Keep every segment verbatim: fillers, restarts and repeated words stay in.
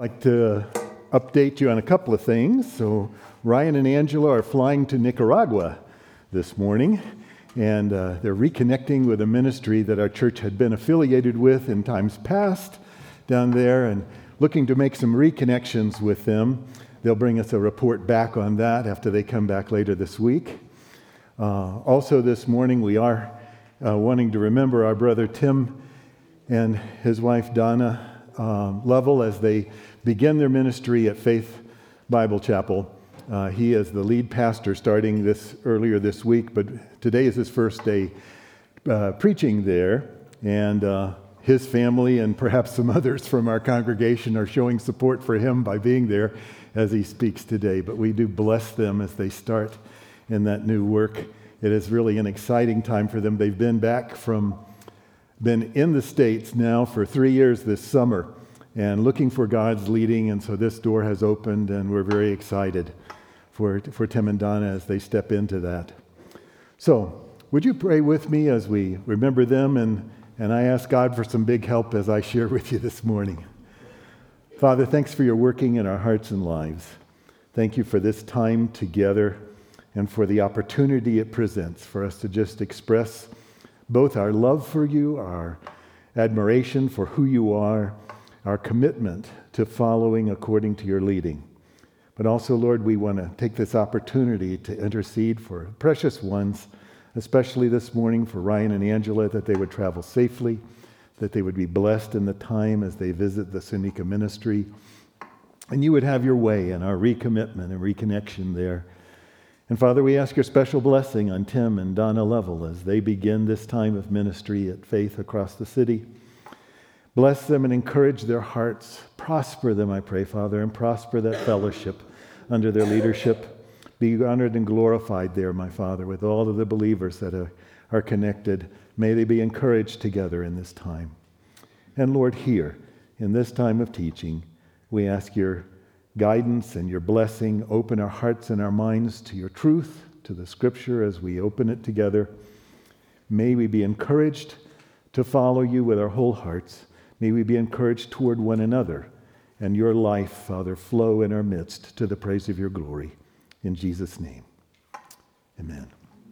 I'd like to update you on a couple of things. So Ryan and Angela are flying to Nicaragua this morning, and uh, they're reconnecting with a ministry that our church had been affiliated with in times past down there, and looking to make some reconnections with them. They'll bring us a report back on that after they come back later this week. Uh, also this morning we are uh, wanting to remember our brother Tim and his wife Donna um, Lovell as they begin their ministry at Faith Bible Chapel. Uh, he is the lead pastor starting this earlier this week, but today is his first day uh, preaching there, and uh, his family and perhaps some others from our congregation are showing support for him by being there as he speaks today. But we do bless them as they start in that new work. It is really an exciting time for them. They've been back from, been in the States now for three years this summer and looking for God's leading, and so this door has opened, and we're very excited for, for Tim and Donna as they step into that. So, would you pray with me as we remember them, and, and I ask God for some big help as I share with you this morning. Father, thanks for your working in our hearts and lives. Thank you for this time together and for the opportunity it presents for us to just express both our love for you, our admiration for who you are, our commitment to following according to your leading. But also, Lord, we want to take this opportunity to intercede for precious ones, especially this morning for Ryan and Angela, that they would travel safely, that they would be blessed in the time as they visit the Seneca ministry, and you would have your way in our recommitment and reconnection there. And Father, we ask your special blessing on Tim and Donna Lovell as they begin this time of ministry at Faith across the city. Bless them and encourage their hearts. Prosper them, I pray, Father, and prosper that fellowship under their leadership. Be honored and glorified there, my Father, with all of the believers that are, are connected. May they be encouraged together in this time. And Lord, here, in this time of teaching, we ask your guidance and your blessing. Open our hearts and our minds to your truth, to the Scripture as we open it together. May we be encouraged to follow you with our whole hearts. May we be encouraged toward one another, and your life, Father, flow in our midst to the praise of your glory. In Jesus' name, amen.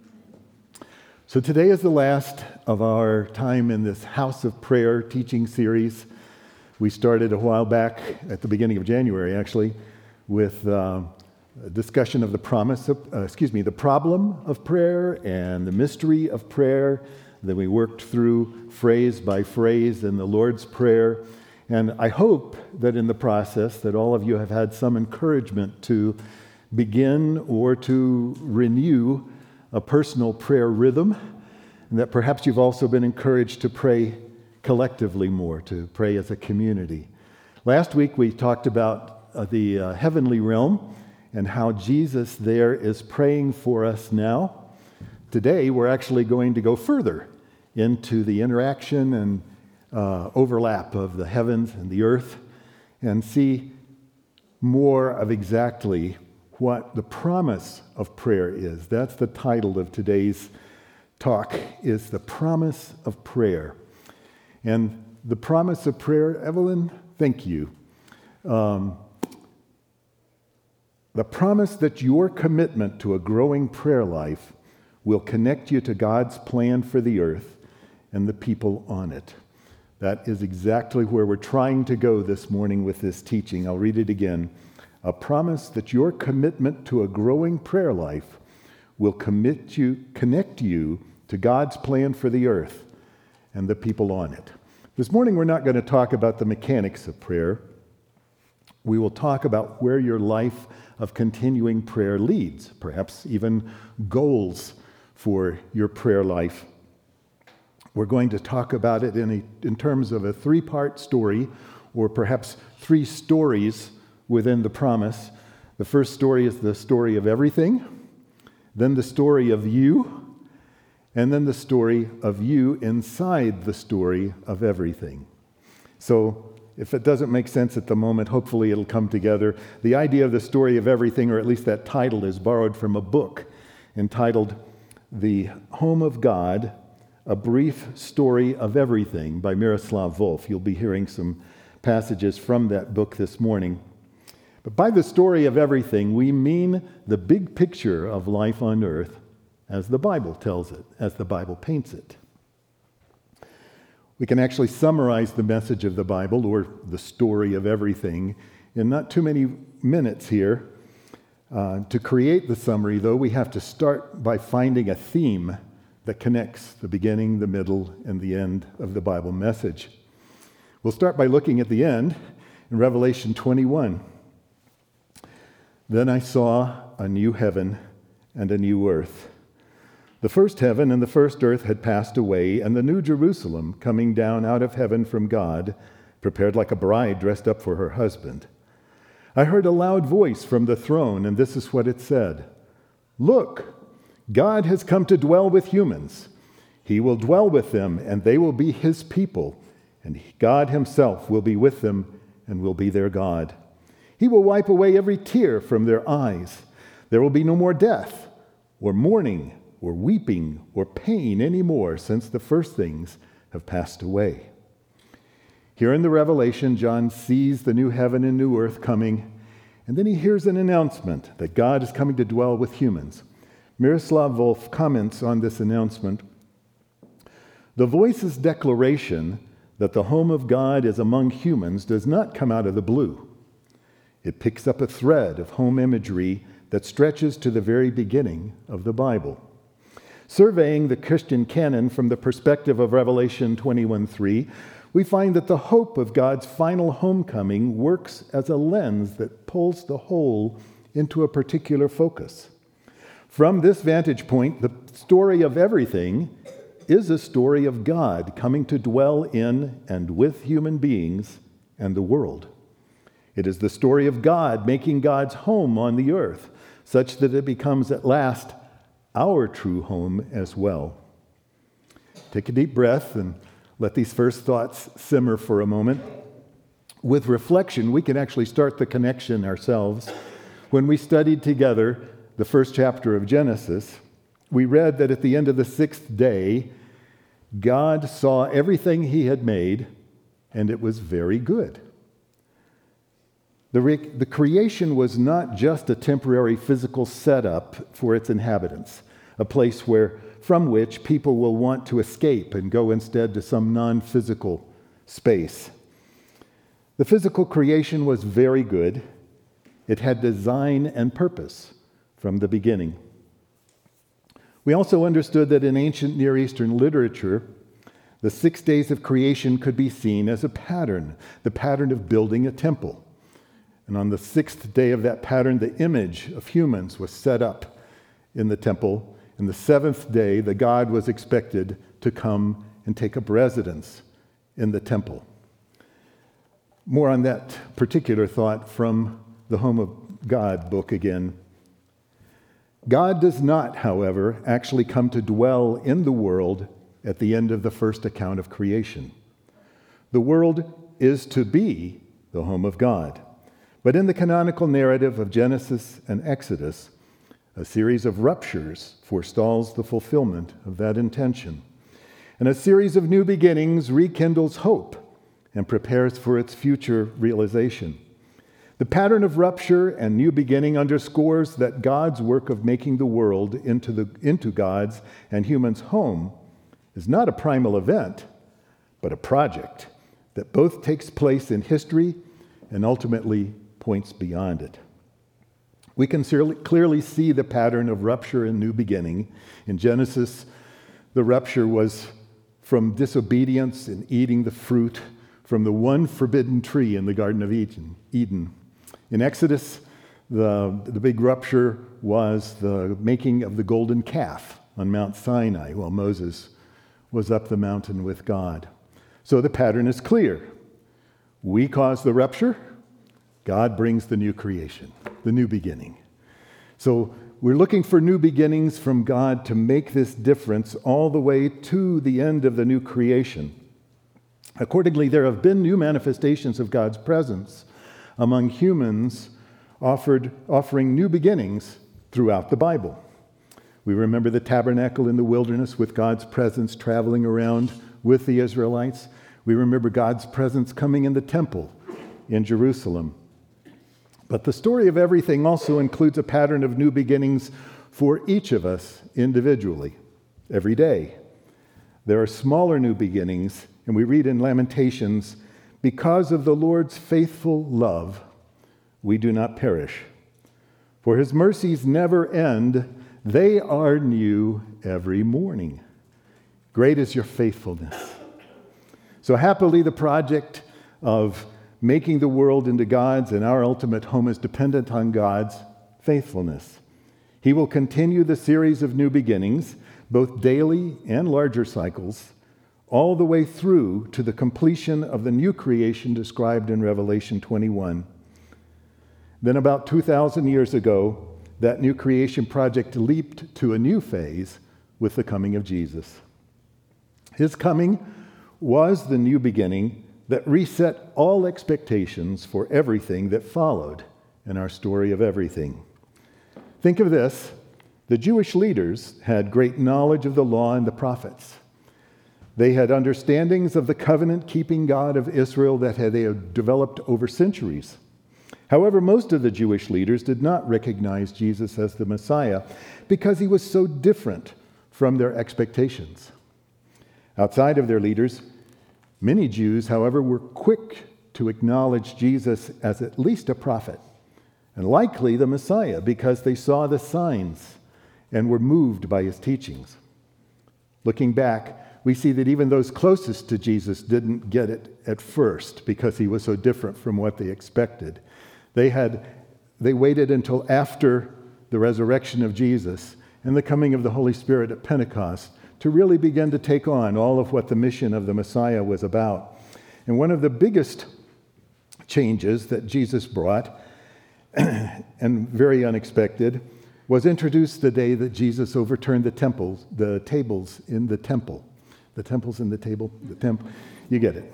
So today is the last of our time in this House of Prayer teaching series. We started a while back, at the beginning of January actually, with uh, a discussion of the promise of, uh, excuse me, the problem of prayer and the mystery of prayer. Then we worked through phrase by phrase in the Lord's Prayer. And I hope that in the process that all of you have had some encouragement to begin or to renew a personal prayer rhythm, and that perhaps you've also been encouraged to pray collectively more, to pray as a community. Last week we talked about uh, the uh, heavenly realm and how Jesus there is praying for us now. Today we're actually going to go further into the interaction and uh, overlap of the heavens and the earth and see more of exactly what the promise of prayer is. That's the title of today's talk, is the promise of prayer. And the promise of prayer, Evelyn, thank you. Um, the promise that your commitment to a growing prayer life will connect you to God's plan for the earth and the people on it. That is exactly where we're trying to go this morning with this teaching. I'll read it again. A promise that your commitment to a growing prayer life will commit you, connect you to God's plan for the earth and the people on it. This morning we're not going to talk about the mechanics of prayer. We will talk about where your life of continuing prayer leads, perhaps even goals for your prayer life. We're going to talk about it in, a, in terms of a three-part story, or perhaps three stories within the promise. The first story is the story of everything, then the story of you, and then the story of you inside the story of everything. So if it doesn't make sense at the moment, hopefully it'll come together. The idea of the story of everything, or at least that title, is borrowed from a book entitled The Home of God, A Brief Story of Everything by Miroslav Volf. You'll be hearing some passages from that book this morning. But by the story of everything, we mean the big picture of life on earth as the Bible tells it, as the Bible paints it. We can actually summarize the message of the Bible, or the story of everything, in not too many minutes here. Uh, to create the summary, though, we have to start by finding a theme that connects the beginning, the middle, and the end of the Bible message. We'll start by looking at the end in Revelation twenty-one. Then I saw a new heaven and a new earth. The first heaven and the first earth had passed away, and the new Jerusalem, coming down out of heaven from God, prepared like a bride dressed up for her husband. I heard a loud voice from the throne, and this is what it said: "Look, God has come to dwell with humans. He will dwell with them, and they will be his people, and God himself will be with them and will be their God. He will wipe away every tear from their eyes. There will be no more death, or mourning, or weeping, or pain anymore, since the first things have passed away." Here in the Revelation, John sees the new heaven and new earth coming, and then he hears an announcement that God is coming to dwell with humans. Miroslav Volf comments on this announcement: "The voice's declaration that the home of God is among humans does not come out of the blue. It picks up a thread of home imagery that stretches to the very beginning of the Bible. Surveying the Christian canon from the perspective of Revelation twenty-one three, we find that the hope of God's final homecoming works as a lens that pulls the whole into a particular focus. From this vantage point, the story of everything is a story of God coming to dwell in and with human beings and the world. It is the story of God making God's home on the earth, such that it becomes at last our true home as well." Take a deep breath and let these first thoughts simmer for a moment. With reflection, we can actually start the connection ourselves. When we studied together the first chapter of Genesis, we read that at the end of the sixth day, God saw everything he had made, and it was very good. The, re- the creation was not just a temporary physical setup for its inhabitants, a place where, from which people will want to escape and go instead to some non-physical space. The physical creation was very good. It had design and purpose from the beginning. We also understood that in ancient Near Eastern literature, the six days of creation could be seen as a pattern, the pattern of building a temple. And on the sixth day of that pattern, the image of humans was set up in the temple. And the seventh day, the God was expected to come and take up residence in the temple. More on that particular thought from the Home of God book again. God does not, however, actually come to dwell in the world at the end of the first account of creation. The world is to be the home of God. But in the canonical narrative of Genesis and Exodus, a series of ruptures forestalls the fulfillment of that intention. And a series of new beginnings rekindles hope and prepares for its future realization. The pattern of rupture and new beginning underscores that God's work of making the world into, the, into God's and humans' home is not a primal event, but a project that both takes place in history and ultimately points beyond it. We can clearly see the pattern of rupture and new beginning. In Genesis, the rupture was from disobedience and eating the fruit from the one forbidden tree in the Garden of Eden. In Exodus, the, the big rupture was the making of the golden calf on Mount Sinai while Moses was up the mountain with God. So the pattern is clear. We cause the rupture. God brings the new creation, the new beginning. So we're looking for new beginnings from God to make this difference all the way to the end of the new creation. Accordingly, there have been new manifestations of God's presence among humans, offered, offering new beginnings throughout the Bible. We remember the tabernacle in the wilderness with God's presence traveling around with the Israelites. We remember God's presence coming in the temple in Jerusalem. But the story of everything also includes a pattern of new beginnings for each of us individually, every day. There are smaller new beginnings, and we read in Lamentations, because of the Lord's faithful love, we do not perish. For his mercies never end. They are new every morning. Great is your faithfulness. So happily, the project of making the world into God's and our ultimate home is dependent on God's faithfulness. He will continue the series of new beginnings, both daily and larger cycles, all the way through to the completion of the new creation described in Revelation twenty-one. Then about two thousand years ago, that new creation project leaped to a new phase with the coming of Jesus. His coming was the new beginning that reset all expectations for everything that followed in our story of everything. Think of this. The Jewish leaders had great knowledge of the law and the prophets. They had understandings of the covenant-keeping God of Israel that they had developed over centuries. However, most of the Jewish leaders did not recognize Jesus as the Messiah because he was so different from their expectations. Outside of their leaders, many Jews, however, were quick to acknowledge Jesus as at least a prophet, and likely the Messiah, because they saw the signs and were moved by his teachings. Looking back, we see that even those closest to Jesus didn't get it at first because he was so different from what they expected. They had they waited until after the resurrection of Jesus and the coming of the Holy Spirit at Pentecost to really begin to take on all of what the mission of the Messiah was about. And one of the biggest changes that Jesus brought, and very unexpected, was introduced the day that Jesus overturned the temples, the tables in the temple. The temples in the table, the temple, you get it.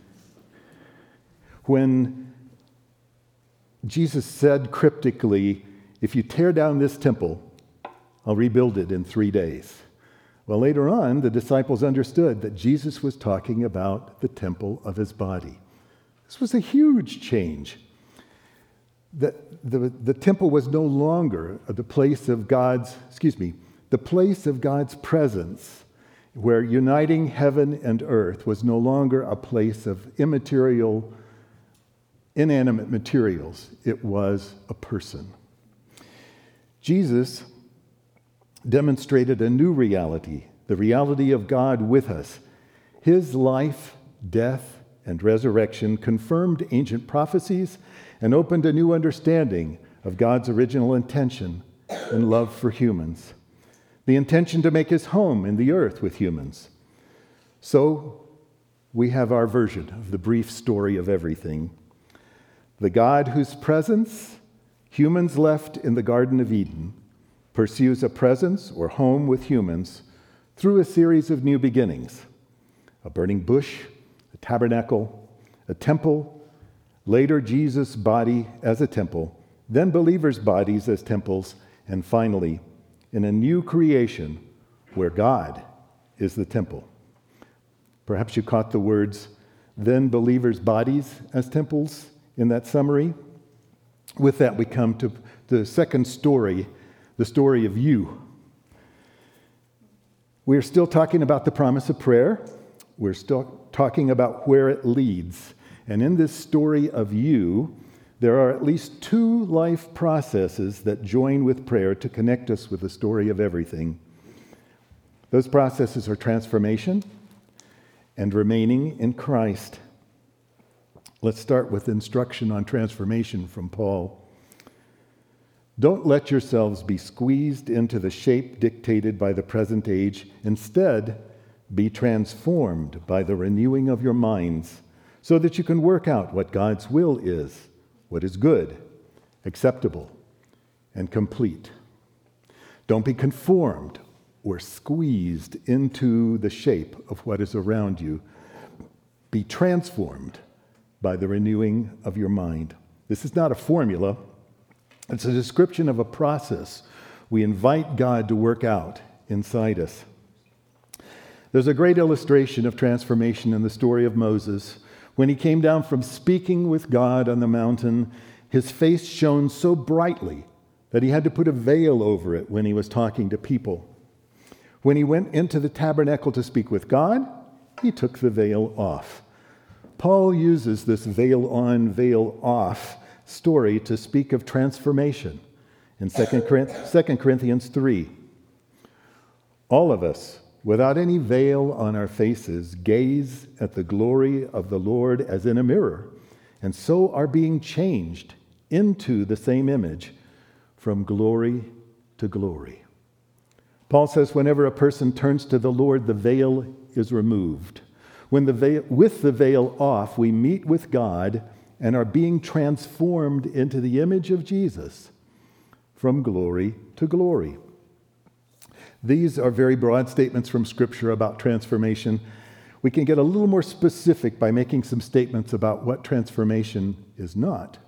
When Jesus said cryptically, if you tear down this temple, I'll rebuild it in three days. Well, later on, the disciples understood that Jesus was talking about the temple of his body. This was a huge change. That the, the temple was no longer the place of God's, excuse me, the place of God's presence, where uniting heaven and earth was no longer a place of immaterial, inanimate materials. It was a person. Jesus demonstrated a new reality, the reality of God with us. His life, death, and resurrection confirmed ancient prophecies and opened a new understanding of God's original intention and love for humans, the intention to make his home in the earth with humans. So we have our version of the brief story of everything. The God whose presence humans left in the Garden of Eden pursues a presence or home with humans through a series of new beginnings: a burning bush, a tabernacle, a temple, later Jesus' body as a temple, then believers' bodies as temples, and finally, in a new creation where God is the temple. Perhaps you caught the words, then believers' bodies as temples, in that summary. With that, we come to the second story, the story of you. We're still talking about the promise of prayer. We're still talking about where it leads. And in this story of you, there are at least two life processes that join with prayer to connect us with the story of everything. Those processes are transformation and remaining in Christ. Let's start with instruction on transformation from Paul. Don't let yourselves be squeezed into the shape dictated by the present age. Instead, be transformed by the renewing of your minds, so that you can work out what God's will is, what is good, acceptable, and complete. Don't be conformed or squeezed into the shape of what is around you. Be transformed by the renewing of your mind. This is not a formula. It's a description of a process we invite God to work out inside us. There's a great illustration of transformation in the story of Moses. When he came down from speaking with God on the mountain, his face shone so brightly that he had to put a veil over it when he was talking to people. When he went into the tabernacle to speak with God, he took the veil off. Paul uses this veil on, veil off story to speak of transformation in Second Corinthians three. All of us, without any veil on our faces, gaze at the glory of the Lord as in a mirror, and so are being changed into the same image from glory to glory. Paul says whenever a person turns to the Lord, the veil is removed. When the veil, with the veil off, we meet with God and are being transformed into the image of Jesus from glory to glory. These are very broad statements from Scripture about transformation. We can get a little more specific by making some statements about what transformation is not.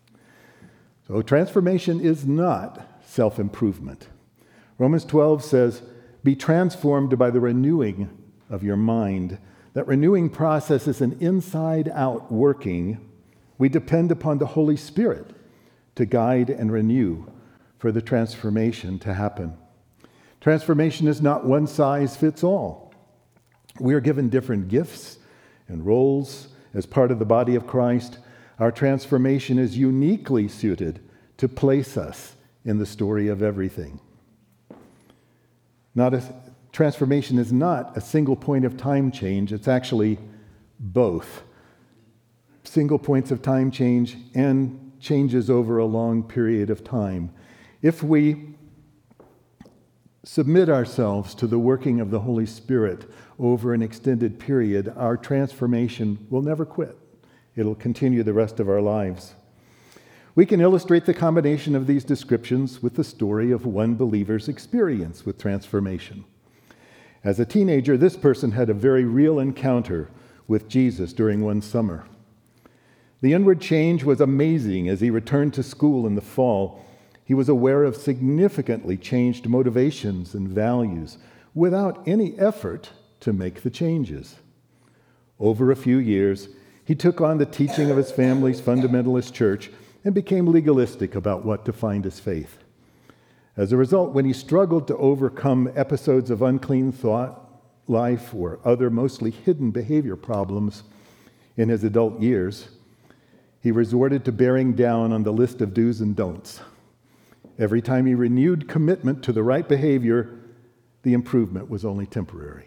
So transformation is not self-improvement. Romans twelve says, "Be transformed by the renewing of your mind." That renewing process is an inside-out working. We depend upon the Holy Spirit to guide and renew for the transformation to happen. Transformation is not one size fits all. We are given different gifts and roles as part of the body of Christ. Our transformation is uniquely suited to place us in the story of everything. Not a, transformation is not a single point of time change. It's actually both. Single points of time change and changes over a long period of time. If we submit ourselves to the working of the Holy Spirit over an extended period, our transformation will never quit. It'll continue the rest of our lives. We can illustrate the combination of these descriptions with the story of one believer's experience with transformation. As a teenager, this person had a very real encounter with Jesus during one summer. The inward change was amazing. As he returned to school in the fall, he was aware of significantly changed motivations and values without any effort to make the changes. Over a few years, he took on the teaching of his family's fundamentalist church and became legalistic about what defined his faith. As a result, when he struggled to overcome episodes of unclean thought life or other mostly hidden behavior problems in his adult years, he resorted to bearing down on the list of do's and don'ts. Every time he renewed commitment to the right behavior, the improvement was only temporary.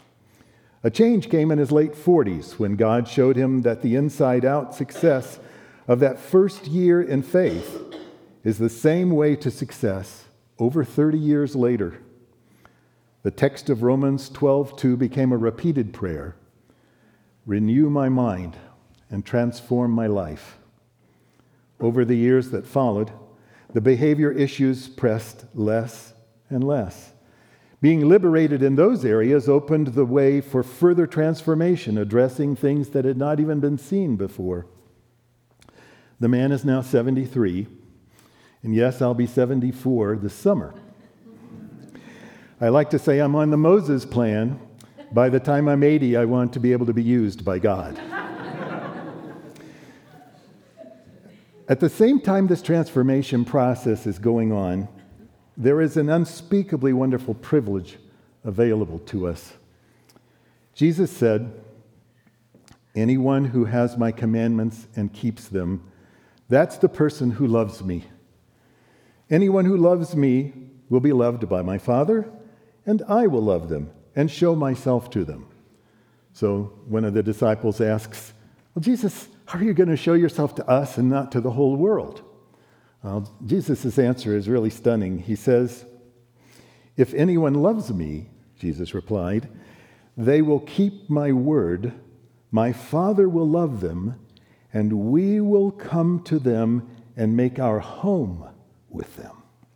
A change came in his late forties when God showed him that the inside-out success of that first year in faith is the same way to success over thirty years later. The text of Romans twelve two became a repeated prayer. Renew my mind and transform my life. Over the years that followed, the behavior issues pressed less and less. Being liberated in those areas opened the way for further transformation, addressing things that had not even been seen before. The man is now seventy-three, and yes, I'll be seventy-four this summer. I like to say I'm on the Moses plan. By the time I'm eighty, I want to be able to be used by God. At the same time this transformation process is going on, there is an unspeakably wonderful privilege available to us. Jesus said, "Anyone who has my commandments and keeps them, that's the person who loves me. Anyone who loves me will be loved by my Father, and I will love them and show myself to them." So one of the disciples asks, "Well, Jesus, how are you going to show yourself to us and not to the whole world?" Well, Jesus' answer is really stunning. He says, "If anyone loves me," Jesus replied, "they will keep my word. My Father will love them, and we will come to them and make our home with them."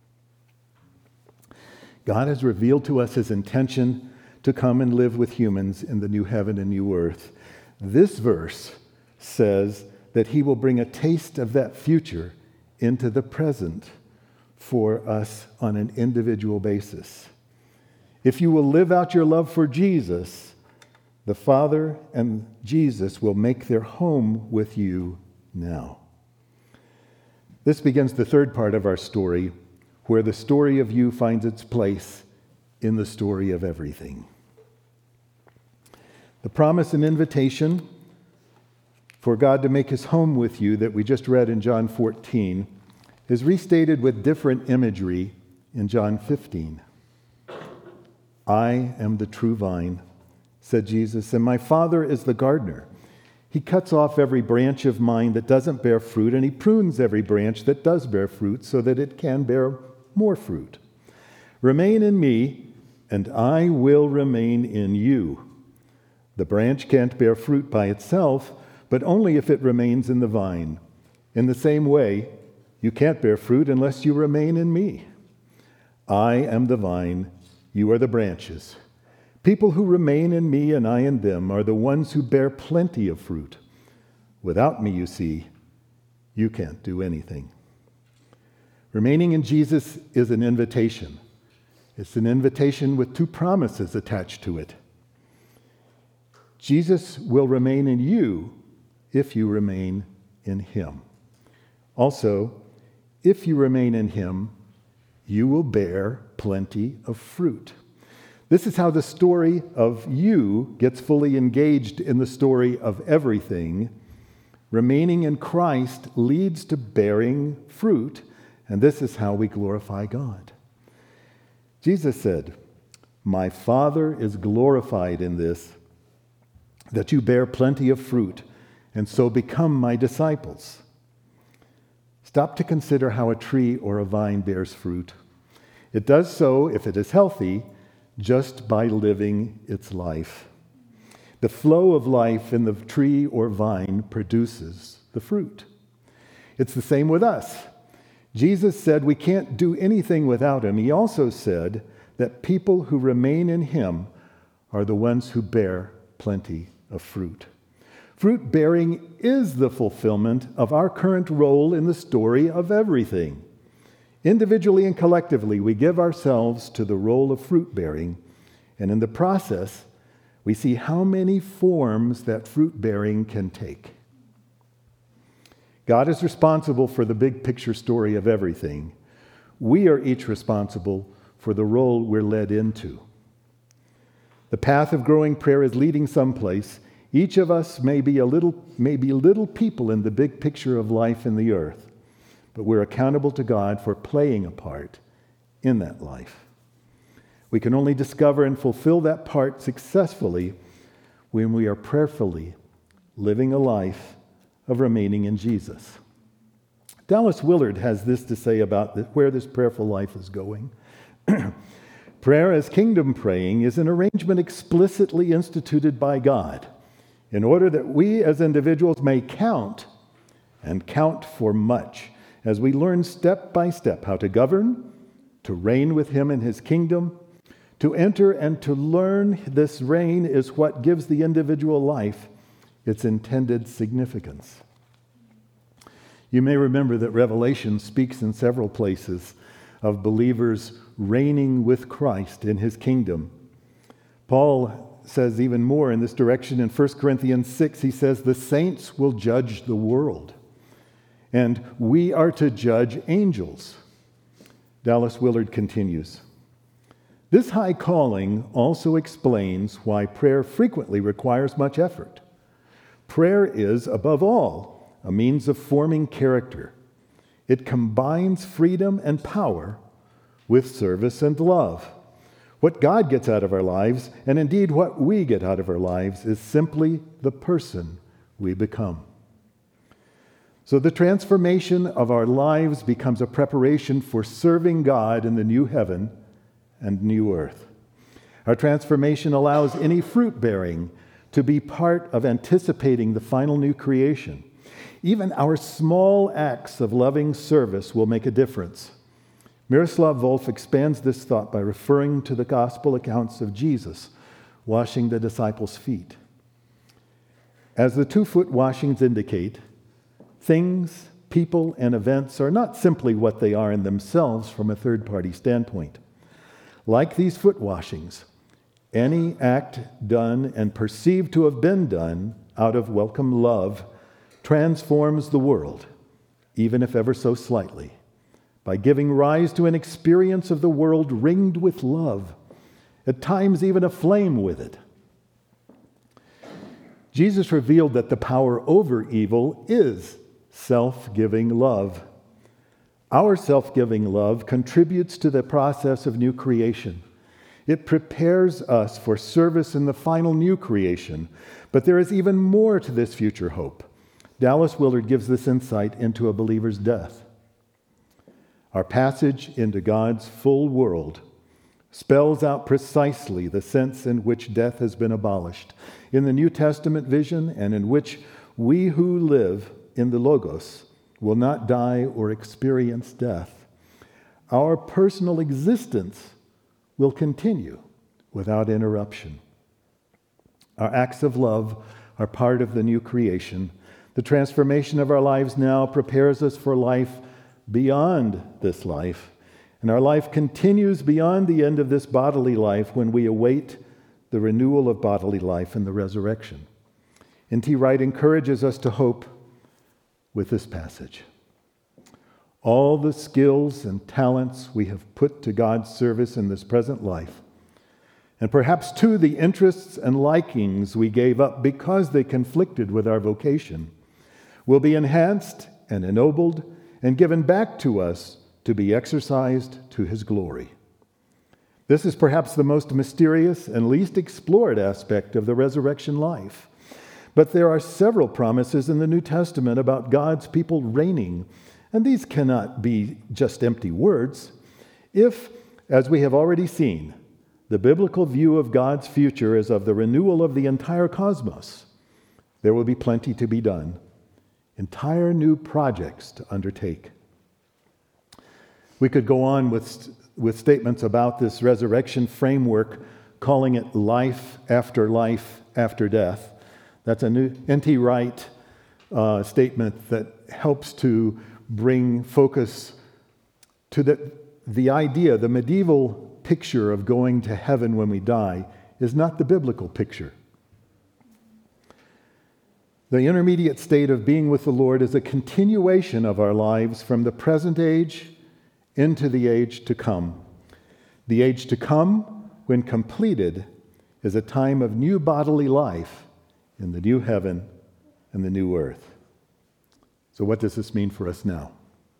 God has revealed to us his intention to come and live with humans in the new heaven and new earth. This verse says that he will bring a taste of that future into the present for us on an individual basis. If you will live out your love for Jesus, the Father and Jesus will make their home with you now. This begins the third part of our story, where the story of you finds its place in the story of everything. The promise and invitation for God to make his home with you that we just read in John fourteen is restated with different imagery in John fifteen. I am the true vine, said Jesus, and my Father is the gardener. He cuts off every branch of mine that doesn't bear fruit, and he prunes every branch that does bear fruit so that it can bear more fruit. Remain in me, and I will remain in you. The branch can't bear fruit by itself, but only if it remains in the vine. In the same way, you can't bear fruit unless you remain in me. I am the vine, you are the branches. People who remain in me and I in them are the ones who bear plenty of fruit. Without me, you see, you can't do anything. Remaining in Jesus is an invitation. It's an invitation with two promises attached to it. Jesus will remain in you if you remain in him. Also, if you remain in him, you will bear plenty of fruit. This is how the story of you gets fully engaged in the story of everything. Remaining in Christ leads to bearing fruit, and this is how we glorify God. Jesus said, my Father is glorified in this, that you bear plenty of fruit, and so become my disciples. Stop to consider how a tree or a vine bears fruit. It does so, if it is healthy, just by living its life. The flow of life in the tree or vine produces the fruit. It's the same with us. Jesus said we can't do anything without him. He also said that people who remain in him are the ones who bear plenty of fruit. Fruit bearing is the fulfillment of our current role in the story of everything. Individually and collectively, we give ourselves to the role of fruit bearing, and in the process, we see how many forms that fruit bearing can take. God is responsible for the big picture story of everything. We are each responsible for the role we're led into. The path of growing prayer is leading someplace. Each of us may be a little, may be little people in the big picture of life in the earth, but we're accountable to God for playing a part in that life. We can only discover and fulfill that part successfully when we are prayerfully living a life of remaining in Jesus. Dallas Willard has this to say about this, where this prayerful life is going. Prayer as kingdom praying is an arrangement explicitly instituted by God in order that we as individuals may count and count for much as we learn step by step how to govern, to reign with him in his kingdom. To enter and to learn this reign is what gives the individual life its intended significance. You may remember that Revelation speaks in several places of believers reigning with Christ in his kingdom. Paul says even more in this direction in First Corinthians six. He says, the saints will judge the world, and we are to judge angels. Dallas Willard continues, this high calling also explains why prayer frequently requires much effort. Prayer is, above all, a means of forming character. It combines freedom and power with service and love. What God gets out of our lives, and indeed what we get out of our lives, is simply the person we become. So the transformation of our lives becomes a preparation for serving God in the new heaven and new earth. Our transformation allows any fruit bearing to be part of anticipating the final new creation. Even our small acts of loving service will make a difference. Miroslav Volf expands this thought by referring to the gospel accounts of Jesus washing the disciples' feet. As the two-foot washings indicate, things, people, and events are not simply what they are in themselves from a third-party standpoint. Like these foot washings, any act done and perceived to have been done out of welcome love transforms the world, even if ever so slightly, by giving rise to an experience of the world ringed with love, at times even aflame with it. Jesus revealed that the power over evil is self-giving love. Our self-giving love contributes to the process of new creation. It prepares us for service in the final new creation. But there is even more to this future hope. Dallas Willard gives this insight into a believer's death. Our passage into God's full world spells out precisely the sense in which death has been abolished in the New Testament vision, and in which we who live in the Logos will not die or experience death. Our personal existence will continue without interruption. Our acts of love are part of the new creation. The transformation of our lives now prepares us for life beyond this life, and our life continues beyond the end of this bodily life when we await the renewal of bodily life in the resurrection. N T Wright encourages us to hope with this passage. All the skills and talents we have put to God's service in this present life, and perhaps too the interests and likings we gave up because they conflicted with our vocation, will be enhanced and ennobled and given back to us to be exercised to His glory. This is perhaps the most mysterious and least explored aspect of the resurrection life. But there are several promises in the New Testament about God's people reigning, and these cannot be just empty words. If, as we have already seen, the biblical view of God's future is of the renewal of the entire cosmos, there will be plenty to be done, entire new projects to undertake. We could go on with, with statements about this resurrection framework, calling it life after life after death. That's a new N T Wright uh, statement that helps to bring focus to the, the idea, the medieval picture of going to heaven when we die is not the biblical picture. The intermediate state of being with the Lord is a continuation of our lives from the present age into the age to come. The age to come, when completed, is a time of new bodily life in the new heaven and the new earth. So what does this mean for us now?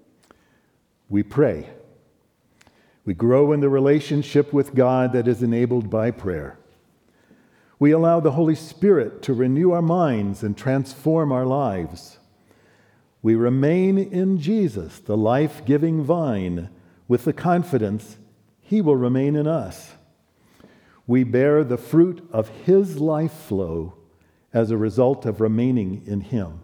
We pray. We grow in the relationship with God that is enabled by prayer. We allow the Holy Spirit to renew our minds and transform our lives. We remain in Jesus, the life-giving vine, with the confidence He will remain in us. We bear the fruit of His life flow as a result of remaining in Him.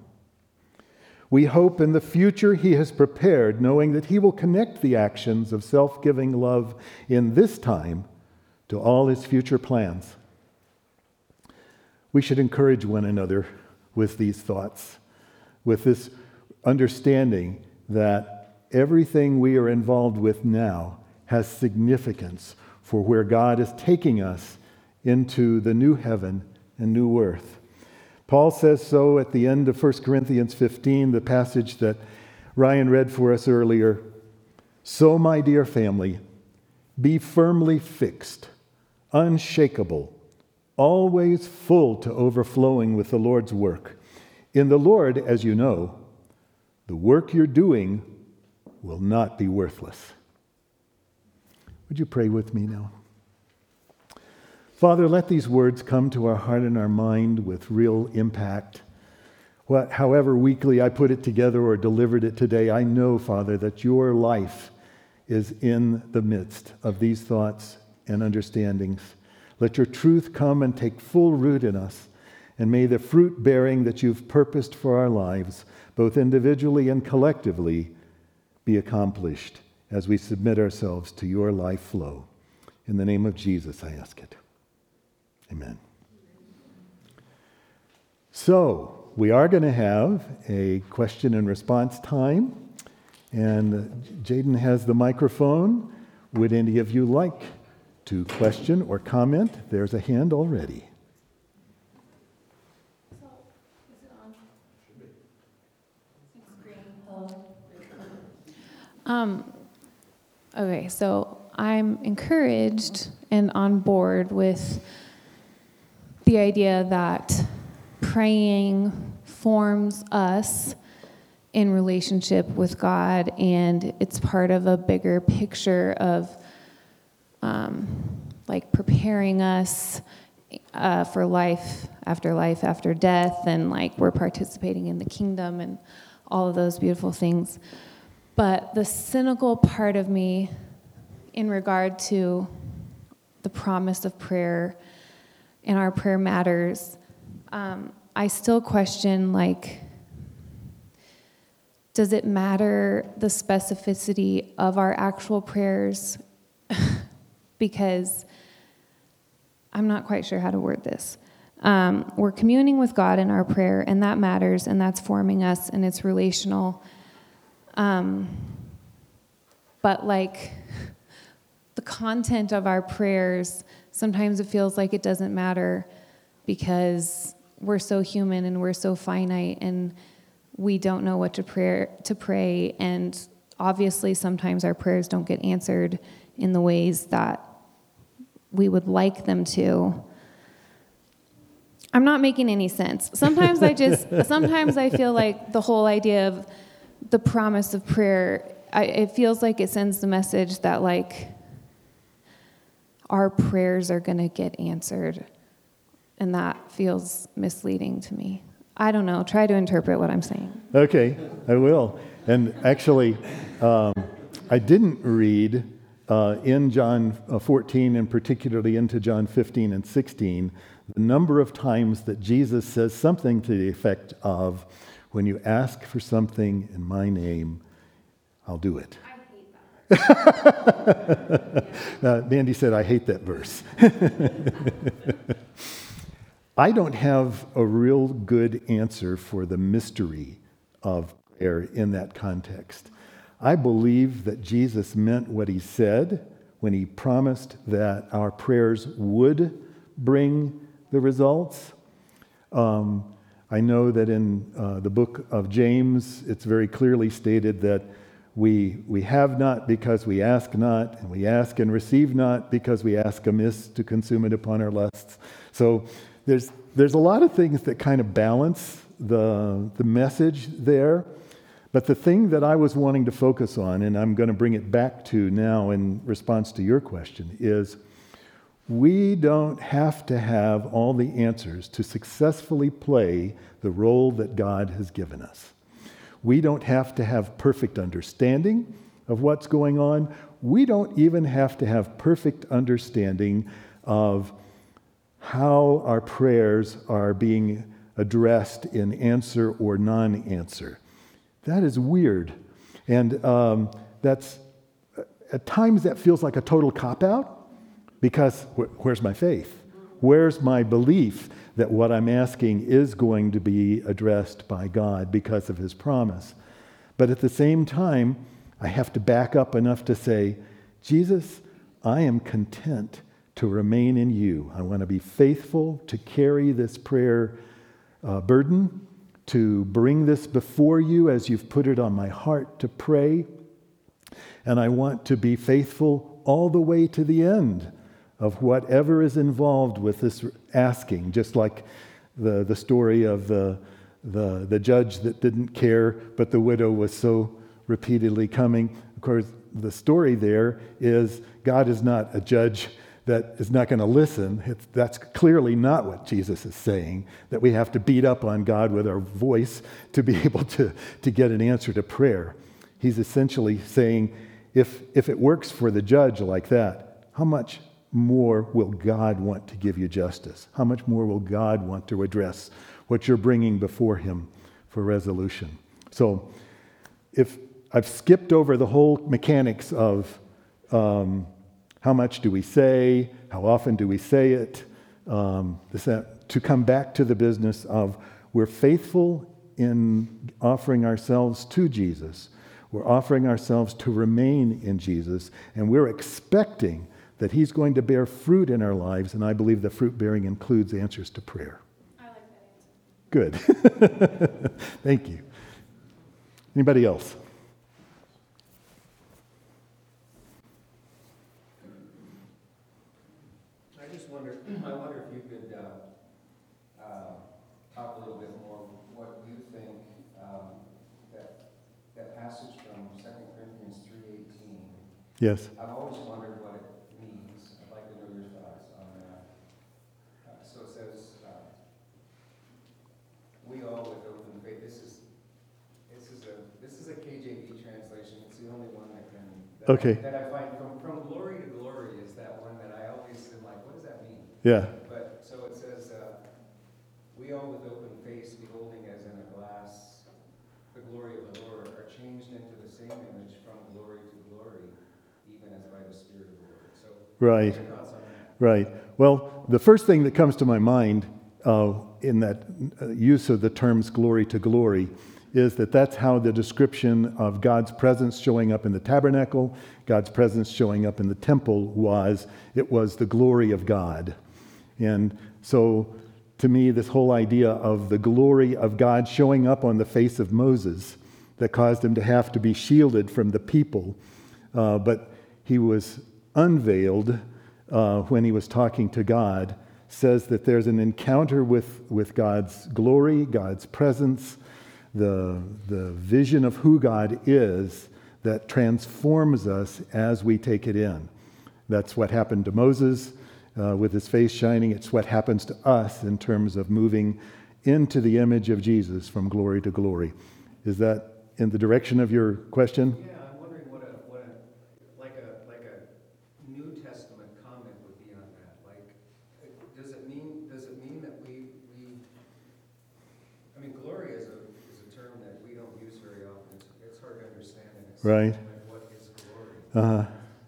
We hope in the future He has prepared, knowing that He will connect the actions of self-giving love in this time to all His future plans. We should encourage one another with these thoughts, with this understanding that everything we are involved with now has significance for where God is taking us into the new heaven and new earth. Paul says so at the end of First Corinthians fifteen, the passage that Ryan read for us earlier. So, my dear family, be firmly fixed, unshakable, always full to overflowing with the Lord's work. In the Lord, as you know, the work you're doing will not be worthless. Would you pray with me now? Father, let these words come to our heart and our mind with real impact. What, however weakly I put it together or delivered it today, I know, Father, that your life is in the midst of these thoughts and understandings. Let your truth come and take full root in us, and may the fruit bearing that you've purposed for our lives, both individually and collectively, be accomplished as we submit ourselves to your life flow. In the name of Jesus, I ask it. Amen. So, we are going to have a question and response time, and Jaden has the microphone. Would any of you like to question or comment. There's a hand already. So, is it on? Should be. It's green. Hello. Um, okay, so I'm encouraged and on board with the idea that praying forms us in relationship with God, and it's part of a bigger picture of um, like preparing us uh, for life after life after death, and like we're participating in the kingdom and all of those beautiful things. But the cynical part of me in regard to the promise of prayer and our prayer matters, um, I still question, like, does it matter the specificity of our actual prayers? Because I'm not quite sure how to word this. Um, we're communing with God in our prayer, and that matters, and that's forming us, and it's relational. Um, but, like, the content of our prayers, sometimes it feels like it doesn't matter because we're so human and we're so finite, and we don't know what to pray, to pray, and obviously sometimes our prayers don't get answered in the ways that we would like them to. I'm not making any sense. Sometimes I just, sometimes I feel like the whole idea of the promise of prayer, I, it feels like it sends the message that, like, our prayers are going to get answered, and that feels misleading to me. I don't know. Try to interpret what I'm saying. Okay, I will. And actually, um, I didn't read uh, in John fourteen, and particularly into John fifteen and sixteen, the number of times that Jesus says something to the effect of, when you ask for something in my name, I'll do it. I hate that. uh, Mandy said, I hate that verse. I don't have a real good answer for the mystery of prayer in that context. I believe that Jesus meant what he said when he promised that our prayers would bring the results. Um, I know that in uh, the book of James, it's very clearly stated that we, we have not because we ask not, and we ask and receive not because we ask amiss to consume it upon our lusts. So There's there's a lot of things that kind of balance the, the message there. But the thing that I was wanting to focus on, and I'm going to bring it back to now in response to your question, is we don't have to have all the answers to successfully play the role that God has given us. We don't have to have perfect understanding of what's going on. We don't even have to have perfect understanding of how our prayers are being addressed in answer or non-answer. That is weird. And um, that's, at times that feels like a total cop-out, because wh- where's my faith? Where's my belief that what I'm asking is going to be addressed by God because of his promise? But at the same time, I have to back up enough to say, Jesus, I am content to remain in you. I want to be faithful to carry this prayer uh, burden, to bring this before you as you've put it on my heart to pray. And I want to be faithful all the way to the end of whatever is involved with this asking, just like the, the story of the, the, the judge that didn't care, but the widow was so repeatedly coming. Of course, the story there is God is not a judge that is not going to listen. It's, that's clearly not what Jesus is saying, that we have to beat up on God with our voice to be able to, to get an answer to prayer. He's essentially saying, if, if it works for the judge like that, how much more will God want to give you justice? How much more will God want to address what you're bringing before him for resolution? So if I've skipped over the whole mechanics of um, how much do we say? How often do we say it? Um, this, that, to come back to the business of we're faithful in offering ourselves to Jesus. We're offering ourselves to remain in Jesus, and we're expecting that he's going to bear fruit in our lives, and I believe that fruit bearing includes answers to prayer. I like that answer. Good. Thank you. Anybody else? I just wonder, I wonder if you could uh, uh, talk a little bit more what you think um, that that passage from Second Corinthians three eighteen. Yes. I've always wondered what it means. I'd like to know your thoughts on that. Uh, so it says, uh, "We all with open faith." This is this is a this is a K J V translation. It's the only one that can that, Okay. I, that I find from from glory to glory is that one that I always am like, what does that mean? Yeah. But so it says, uh, "We all with open face, beholding as in a glass the glory of the Lord, are changed into the same image from glory to glory, even as by the Spirit of the Lord." So, Right. what's your thoughts on that? Right. Well, the first thing that comes to my mind uh, in that uh, use of the terms glory to glory is that that's how the description of God's presence showing up in the tabernacle, God's presence showing up in the temple was. It was the glory of God. And so, to me, this whole idea of the glory of God showing up on the face of Moses that caused him to have to be shielded from the people, uh, but he was unveiled uh, when he was talking to God, says that there's an encounter with, with God's glory, God's presence, the, the vision of who God is that transforms us as we take it in. That's what happened to Moses uh, with his face shining. It's what happens to us in terms of moving into the image of Jesus from glory to glory. Is that in the direction of your question? Yeah, I'm wondering what a what a like a like a New Testament comment would be on that. Like, does it mean does it mean that we we I mean, glory is a is a term that we don't use very often. It's, it's hard to understand in its Right. moment what is glory. Uh-huh.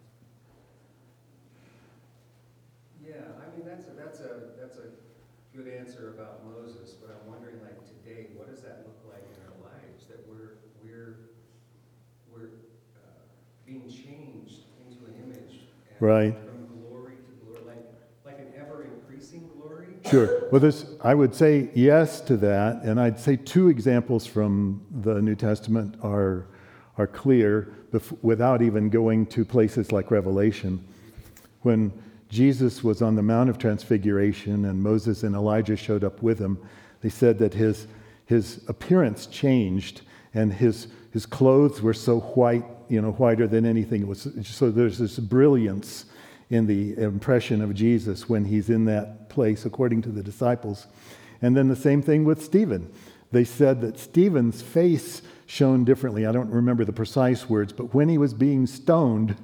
Yeah, I mean that's a that's a that's a good answer about Moses, but I'm wondering, like, today, what does that look like in our lives? That we're we're we're uh, being changed into an image, and Right. from glory to glory, like like an ever increasing glory. Sure. Well, this, I would say yes to that, and I'd say two examples from the New Testament are are clear bef- without even going to places like Revelation. When Jesus was on the Mount of Transfiguration and Moses and Elijah showed up with him, they said that his his appearance changed and his his clothes were so white, you know, whiter than anything. It was so there's this brilliance in the impression of Jesus when he's in that place, according to the disciples. And then the same thing with Stephen. They said that Stephen's face shone differently. I don't remember the precise words, but when he was being stoned,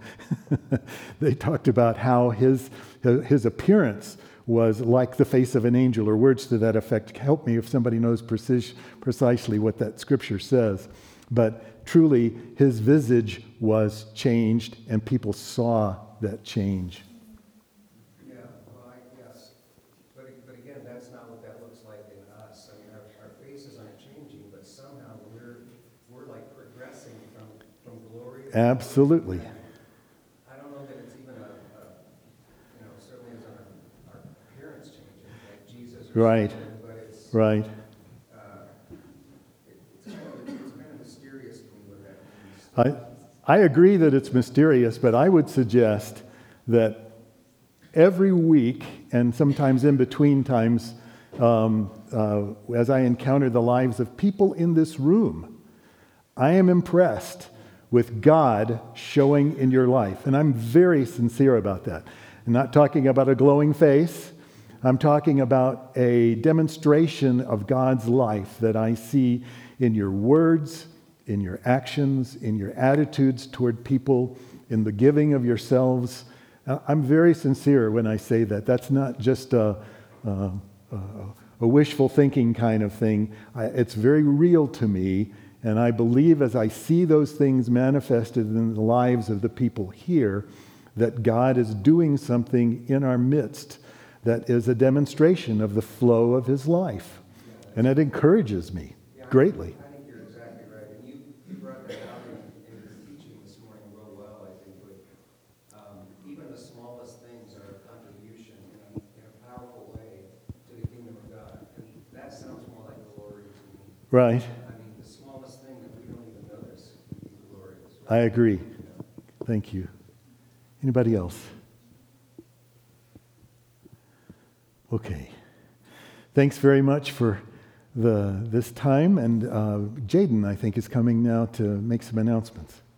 they talked about how his his appearance was like the face of an angel, or words to that effect. Help me if somebody knows precis- precisely what that scripture says. But truly, his visage was changed, and people saw that change. Yeah, well, I guess, but but again, that's not what that looks like in us. I mean, our, our faces aren't changing, but somehow we're we're like progressing from from glory to Absolutely. glory. I don't know that it's even a, a you know, certainly isn't our, our appearance changing like Jesus or Right. something, but it's Right. uh, it, it's kind of it's kind of mysterious to me what that means. I, I agree that it's mysterious, but I would suggest that every week, and sometimes in between times, um, uh, as I encounter the lives of people in this room, I am impressed with God showing in your life. And I'm very sincere about that. I'm not talking about a glowing face. I'm talking about a demonstration of God's life that I see in your words, in your actions, in your attitudes toward people, in the giving of yourselves. I'm very sincere when I say that. That's not just a, a, a wishful thinking kind of thing. I, it's very real to me, and I believe as I see those things manifested in the lives of the people here, that God is doing something in our midst that is a demonstration of the flow of his life. And it encourages me greatly. I think you're exactly right, and you, you brought that out in, in your teaching this morning real well. I think with um, even the smallest Right. I mean, the smallest thing that we don't even notice would be glorious. I agree. Thank you. Anybody else? Okay. Thanks very much for the this time. And uh, Jaden, I think, is coming now to make some announcements.